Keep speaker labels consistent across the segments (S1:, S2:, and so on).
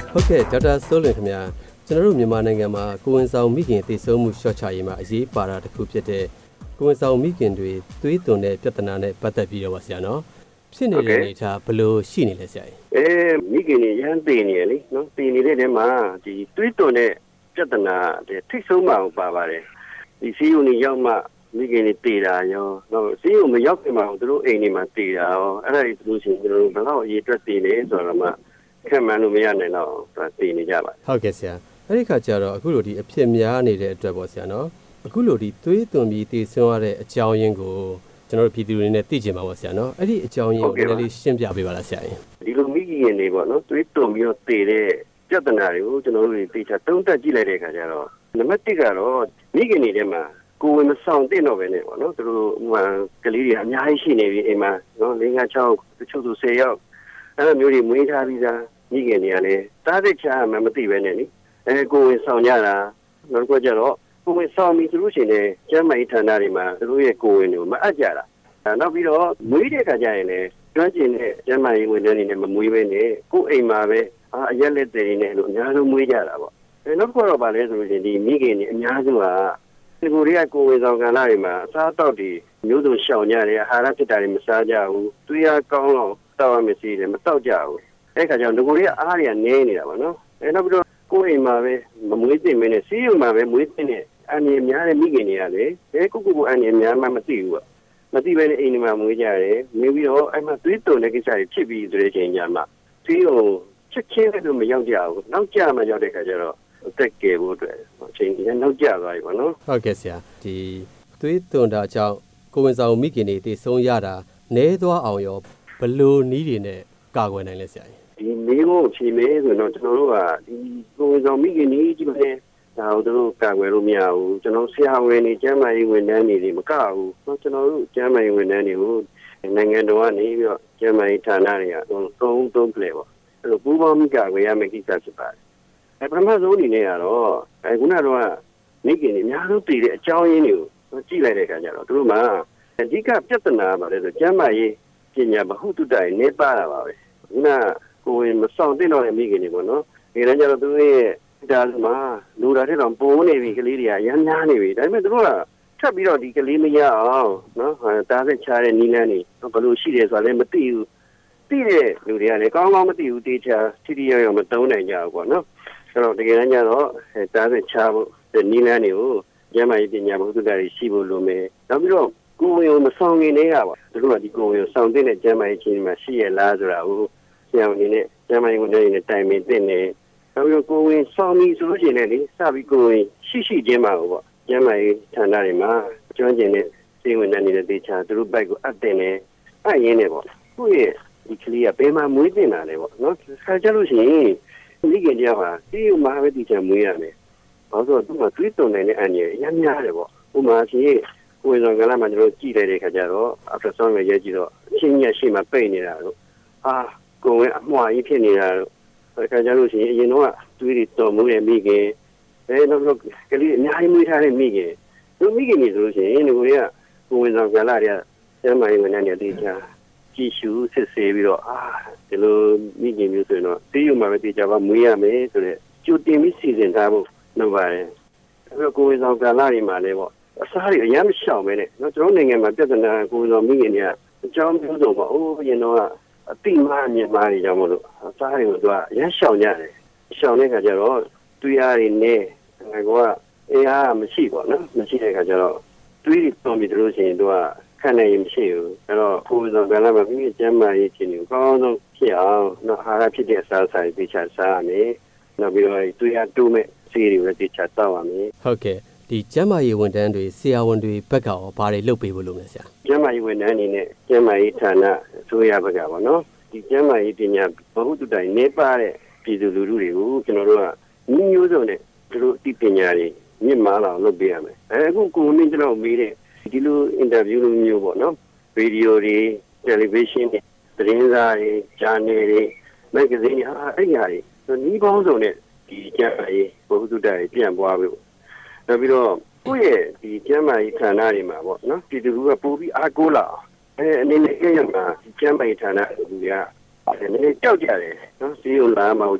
S1: ဟုတ်ကဲ့ဒေါက်တာစိုးလွင်ခင်ဗျာကျွန်တော်တို့မြန်မာနိုင်ငံမှာကိုဝန်ဆောင်မိခင်တည်ဆုံမှုရှော့ချရေးမှာအရေးပါတာတစ်ခုဖြစ်တဲ့ကိုဝန်ဆောင်မိခင်တွေသွေးသွန်တဲ့ပြဿနာနဲ့ပတ်သက်ပြီးတော့ပါဆရာနော်ဖြစ်နေတဲ့အနေအထားဘယ်လိုရှိနေလဲဆရာ
S2: မိခင်တွေရမ်းတည်နေရလေနော်တည်နေတဲ့နေမှာဒီသွေးသွန်တဲ့ပြဿနာထိတ်ဆုံးမှာပါပါတယ်ဒီစီးရုံကြီးရောက်မှမိခင်တွေတည်တာရောနော်စီးရုံမရောက်ခင်မှာသူတို့အိမ်တွေမှာတည်တာရောအဲ့ဒါတွေသူတို့ရှင်ကျွန်တော်တို့ဘယ်တော့အရေးအတွက်တည်နေဆိုတော့မှခံမှန်းလို့မရနိုင်တော့တည်နေကြပါ
S1: ဟုတ်ကဲ့ဆရာအဲ့ဒီခါကျတော့အခုလိုဒီအဖြစ်များနေတဲ့အတွက်ပေါ့ဆရာနော်အခုလိုဒီသွေးသွန်ပြီးတည်ဆွမ်းရတဲ့အကြောင်းရင်းကိုကျွန်တော်တို့ပြည်သူတွေနဲ့သိချင်ပါပါဆရာနော်အဲ့ဒီအကြောင်းရင်းကိုနည်းနည်းလေးရှင်းပြပေးပါလားဆရာ
S2: ဒီလိုမိခင်တွေပေါ့နော်သွေးသွန်ပြီးတော့တည်တဲ့ပြဿနာတွေကိုကျွန်တော်တို့တွေသိချသုံးသပ်ကြည့်လိုက်တဲ့အခါကျတော့နံပါတ်1ကတော့မိခင်တွေထဲမှာကိုယ်ဝင်မဆောင်တဲ့တော့ပဲနဲ့ပေါ့နော်သူတို့ကလေးတွေအများကြီးရှိနေပြီအိမ်မှာနော်5 6 6တချို့ဆို10ယောက်အဲ့လိုမျိုးတွေမွေးထားပြီးသားမိခင်တွေကလည်းတားတဲ့ချာမှမသိပဲနဲ့နိကိုယ်ဝင်ဆောင်ကြတာနောက်တစ်ခါကျတော့ကိုယ်ဝင်ဆောင်ပြီးသူတို့ရှင်တဲ့ကျမ်းမာရေးဌာနတွေမှာသူတို့ရဲ့ကိုယ်ဝင်တွေကိုမအပ်ကြတာနောက်ပြီးတော့မွေးတဲ့အခါကျရင်လည်းကျွမ်းကျင်တဲ့ကျမ်းမာရေးဝန်ထမ်းတွေနဲ့မမွေးပဲနဲ့ကိုယ်အိမ်မှာပဲအရက်လက်တွေနဲ့လို့အများဆုံးမွေးကြတာပေါ့နောက်တစ်ခါတော့ဗာလဲဆိုလို့ရှင်ဒီမိခင်တွေအများစုဟာဒီကိုတွေကကိုယ်ဝင်ဆောင်ကဏ္ဍတွေမှာအစားအသောက်တွေမျိုးစုံရှောင်ကြတယ်အာဟာရဖြစ်တာတွေမစားကြဘူးသွေးအားကောင်းတော့တောက်ရမယ်စီတယ်မတောက်ကြဘူးအဲ့ခါကျတော့ဒီကိုတွေကအားတွေကနည်းနေတာပေါ့နော်နောက်ပြီးတော့ကိုယ်အိမ်မှာပဲမမွေးသင့်မင်းနဲ့စီးရုံမှာပဲမွေးသင့်တဲ့အန်ရများတဲ့မိခင်တွေကလည်းကိုအန်ရများမှမသိဘူးပေါ့မသိပဲနဲ့အိမ်တွေမှာမွေးကြတယ်မွေးပြီးတော့အဲ့မှာသွေးသွန်တဲ့ကိစ္စတွေဖြစ်ပြီးဆိုတဲ့အချိန်ကျမှသွေးကိုချက်ချင်းလည်းမရောက်ကြဘူးနောက်ကျမှရောက်တဲ့ခါကျတော့အသက်ကယ်ဖို့အတွက်အချိန်ကြီးနောက်ကျသွားပြီပေါ့နော်
S1: ဟုတ်ကဲ့ဆရာဒီသွေးသွန်တာကြောင့်ကိုဝန်ဆောင်မိခင်တွေတည်ဆုံးရတာနည်းသွားအောင်ရောဘလိုနည်းတွေနဲ့ကာကွယ်နိုင်လဲဆရာ
S2: ဒီမိကိုဖြေမဲဆိုတော့ကျွန်တော်တို့ကဒီကိုဝန်ဆောင်မိခင်ကြီးပဲဒါတို့ကာကွယ်လို့မရဘူးကျွန်တော်ဆရာဝန်တွေကျန်းမာရေးဝန်ထမ်းတွေမကဘူးကျွန်တော်တို့ကျန်းမာရေးဝန်ထမ်းတွေကိုနိုင်ငံတော်ကနေပြီးတော့ကျန်းမာရေးဌာနတွေကသုံးပလဲပေါ့အဲ့လိုပူးပေါင်းမိကာကွယ်ရမယ့်ကိစ္စဖြစ်ပါတယ်ပထမဆုံးအနေနဲ့ကတော့ခုနကတော့မိခင်တွေအများဆုံးတည်တဲ့အကြောင်းရင်းတွေကိုကြည့်လိုက်တဲ့အခါကျတော့သူတို့မှာအဓိကပြဿနာပါလဲဆိုကျန်းမာရေးပညာဗဟုသုတတွေနေပါတာပါပဲခုနကိုယ်မဆောင်တဲ့တော့မိခင်တွေပေါ့နော်ဒီတော့ကျတော့သူတို့ရဲ့ဒါဆိုမှလူတာတဲ့တော့ပိုးနေပြီကလေးတွေကရမ်းများနေပြီဒါပေမဲ့သူတို့ကထပ်ပြီးတော့ဒီကလေးမရအောင်နော်တားဆက်ချတဲ့နီးလန်းတွေဘယ်လိုရှိတယ်ဆိုတာလည်းမသိဘူးသိတဲ့လူတွေကလည်းကောင်းကောင်းမသိဘူးတေချာထိထိရောက်ရောက်မသုံးနိုင်ကြဘူးပေါ့နော်အဲ့တော့တကယ်တမ်းကျတော့တားဆက်ချဖို့နီးလန်းတွေကိုကျန်းမာရေးပညာဗဟုသုတတွေရှိဖို့လိုမယ်နောက်ပြီးတော့ကိုယ်ဝင်မဆောင်ခင်တည်းကပေါ့သူတို့ကဒီကိုယ်ဝင်ဆောင်တဲ့ကျန်းမာရေးချင်းမှာရှိရလားဆိုတာကိုဆရာဝန်တွေနဲ့ကျန်းမာရေးဝန်ထမ်းတွေနဲ့တိုင်ပင်သင့်တယ်နောက်ပြီးတော့ကိုယ်ဝင်ဆောင်ပြီးဆိုလို့ရှိရင်လည်းစပြီးကိုယ်ဝင်ရှိချင်းမှာပေါ့ကျန်းမာရေးဌာနတွေမှာကျွမ်းကျင်တဲ့စေဝန်ထမ်းတွေနဲ့တေချာသူတို့ဘက်ကိုအပ်တင်တယ်အရင်နဲ့ပေါ့ကိုယ့်ရဲ့ဒီကလေးကဘယ်မှာမွေးတင်တာလဲပေါ့နော်ဆရာကြလို့ရှိရင်မိခင်တယောက်ဟာဒီမှာပဲတေချာမွေးရမယ်ဘာလို့ဆိုတော့သူကသွေးသွန်တဲ့အန်ရအများများတယ်ပေါ့ဥပမာရှိကိုယ်ဆောင်ကလည်းမှကျွန်တော်ကြည့်လိုက်တဲ့ခါကျတော့ ultrasound နဲ့ရေးကြည့်တော့အချင်းကြီးရှိမှပိတ်နေတာတို့ကိုယ်ဝင်အမွှာကြီးဖြစ်နေတာတို့ဒါကြကြလို့ရှိရင်အရင်တော့သွေးတွေတော်မှုတဲ့မိခင်နောက်တော့ကလေးအများကြီးမွေးထားတဲ့မိခင်တို့မိခင်ကြီးဆိုလို့ရှိရင်ဒီကိုယ်ဝင်ဆောင်ကလည်းကျမ်းမာရေးဝန်ထမ်းတွေတေချာကြည့်ရှုစစ်ဆေးပြီးတော့ဒီလိုမိခင်မျိုးဆိုရင်တော့တေးရုံမှာပဲတေချာပါမွေးရမယ်ဆိုတဲ့ကြိုတင်ပြီးစီစဉ်ထားဖို့လုပ်ပါတယ်အဲ့တော့ကိုယ်ဝင်ဆောင်ကလည်းဒီမှာလည်းပေါ့အစားတွေအများမရှောင်ပဲနဲ့နော်ကျွန်တော်နိုင်ငံမှာပြဿနာကိုယ်တော်မိခင်တွေကအကြောင်းမျိုးစုံပေါ့ရင်တော့အတိမအမြင်မာတွေကြောင့်မလို့အစားတွေကိုသူကအရမ်းရှောင်ကြတယ်ရှောင်တဲ့ခါကျတော့တွေးရတွေနဲ့ကောအေးအားမရှိပေါ့နော်မရှိတဲ့ခါကျတော့တွေးတွေတုံးပြီးတို့ဆိုရင်သူကခံနိုင်ရင်မရှိဘူးအဲ့တော့ကိုယ်တော်ကလည်းမပြီးကျမ်းမာရေးခြင်းကိုအကောင်းဆုံးဖြစ်အောင်နော်အာဟာရဖြစ်တဲ့အစားအစာတွေချစားရမယ်နောက်ပြီးတော့တွေးရတိုးမဲ့ဆေးတွေလည်းချတောက်ရမယ်
S1: ဟုတ်ကဲ့ဒီကျမ်းမာရေးဝန်ထမ်းတွေဆရာဝန်တွေဘက်ကရောဘာတွေလုပ်ပေးဖို့လုပ်လဲဆရာ
S2: ကျမ်းမာရေးဝန်ထမ်းအနေနဲ့ကျမ်းမာရေးဌာနအစိုးရဘက်ကပေါ့နော်ဒီကျမ်းမာရေးပညာဗဟုသုတတွေနေပါတဲ့ပြည်သူလူထုတွေကိုကျွန်တော်တို့ကမျိုးစုံနဲ့သူတို့အသိပညာတွေမြင့်မားလာအောင်လုပ်ပေးရမယ်အခုကိုယ်မင်းကျွန်တော်မေးတဲ့ဒီလိုအင်တာဗျူးလိုမျိုးပေါ့နော်ဗီဒီယိုတွေတယ်လီဗီရှင်းတွေသတင်းစာတွေဂျာနယ်တွေမဂ္ဂဇင်းတွေအဲ့ဒီဟာတွေနီးပေါင်းစုံနဲ့ဒီကျမ်းမာရေးဗဟုသုတတွေပြန့်ပွားပြီးနောက်ပြီးတော့ကိုယ့်ရဲ့ဒီကျမ်းမာရေးဌာနတွေမှာပေါ့နော်ပြည်သူကပို့ပြီးအားကိုးလာအနေနဲ့ကျမ်းမာရေးဌာနတွေကနည်းနည်းကြောက်ကြတယ်နော်စီးရုံလာမှ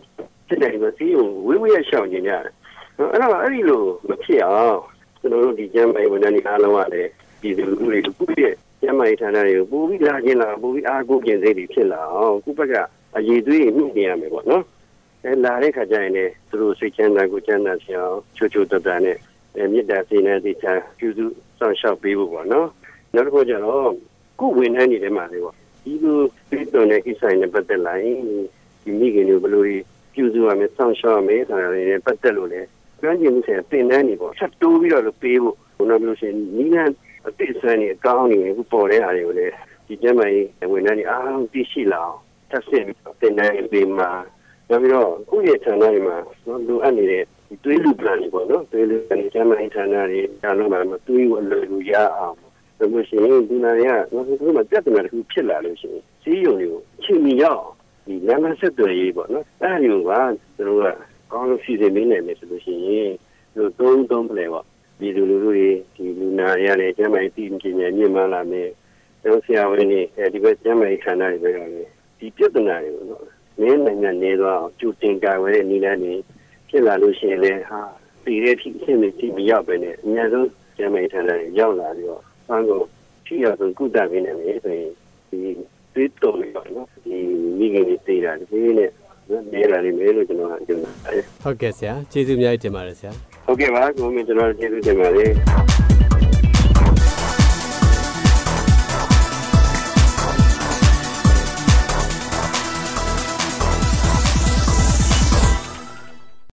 S2: ဖြစ်နေမှာစီးကိုဝေးဝေးရရှောင်နေရတယ်အဲ့တော့အဲ့ဒီလိုမဖြစ်အောင်ကျွန်တော်တို့ဒီကျမ်းမာရေးဝန်ထမ်းတွေအားလုံးကလည်းဒီလူတွေခုရဲ့ကျမ်းမာရေးဌာနတွေကိုပို့ပြီးလာခြင်းလာပို့ပြီးအားကိုးကျင်စိတ်တွေဖြစ်လာအောင်ခုဘက်ကအရေးသွေးမြင့်နေရမယ်ပေါ့နော်အဲလာတဲ့ခါကျရင်လည်းသူတို့စိတ်ချမ်းသာကိုချမ်းသာချအောင်ချိုချိုတတနဲ့မေတ္တာစေနာတိချာပြုစုစောင့်ရှောက်ပေးဖို့ပေါ့နော်နောက်တစ်ခုကျတော့ကိုယ်ဝန်ထမ်းတွေထဲမှာလေပေါ့ဒီလိုပြည်တော်နဲ့ကိစ္စနဲ့ပတ်သက်လာရင်ဒီမိခင်တွေဘယ်လိုပြုစုရမလဲစောင့်ရှောက်ရမယ်ဆိုတာတွေနဲ့ပတ်သက်လို့လေကျွမ်းကျင်မှုဆိုင်တင်တန်းနေပေါ့ဆက်တိုးပြီးတော့ပေးဖို့ဘုရားပြောရှင်နီးလန်းအသိစမ်းနေအကောင်းနေခုပေါ်တဲ့အားတွေကိုလေဒီကျမ်းမာရေးဝန်ထမ်းတွေအားလုံးသိရှိလာအောင်တက်ဆင့်တင်တန်းပေးမှာနောက်ပြီးတော့ကိုယ့်ရဲ့ဌာနတွေမှာလိုအပ်နေတဲ့တွေးလူပလန်တွေပေါ့နော်တွေးလူပလန်ကျမ်းမာရေးဌာနတွေအားလုံးမှာတွေးဝလို့လူရအောင်ဒါလို့ရှိရင်ဒီနာရီကဘယ်လိုမှပြဿနာတစ်ခုဖြစ်လာလို့ရှိရင်စီးရုံတွေကိုချိန်မီရောက်ဒီလမ်းမဆက်သွယ်ရေးပေါ့နော်အဲ့ဒီလိုကသူတို့ကကောင်းလို့စီစဉ်နေနိုင်မယ်ဆိုလို့ရှိရင်သူတို့သုံးပလဲပေါ့ဒီလူတွေဒီလူနာရတဲ့ကျမ်းမာရေးတည်ငြိမ်မြင့်မားလာမယ်တို့ဆရာဝန်တွေဒီဘက်ကျမ်းမာရေးဌာနတွေပဲရောဒီပြဿနာတွေကိုနော်နည်းနိုင်ငံနေတော့ကျူတင်ကြဝဲတဲ့နီလန်းနေဖြစ်လာလို့ရှိရင်လည်းဟာဒီရဲ့ဖြစ်ဖြစ်မရောက်ပဲနဲ့အများဆုံးကျမ်းမာရေးဌာနတွေရောက်လာပြီးတော့ဆန်းကိုထိရောက်ဆုံးကုသပေးနိုင်မယ်ဆိုရင်ဒီတွေးတော်လေးပေါ့နော်ဒီမိခင်တွေတည်တာဒီနဲ့နေလာနေမယ်လို့ကျွန်တော်ကပြောပါတယ်
S1: ဟုတ်ကဲ့ဆရာကျေးဇူးအများကြီးတင်ပါတယ်ဆရာ
S2: ဟုတ်ကဲ့ပါကိုမင်းကျွန်တော်ကျေးဇူးတင်ပါတယ်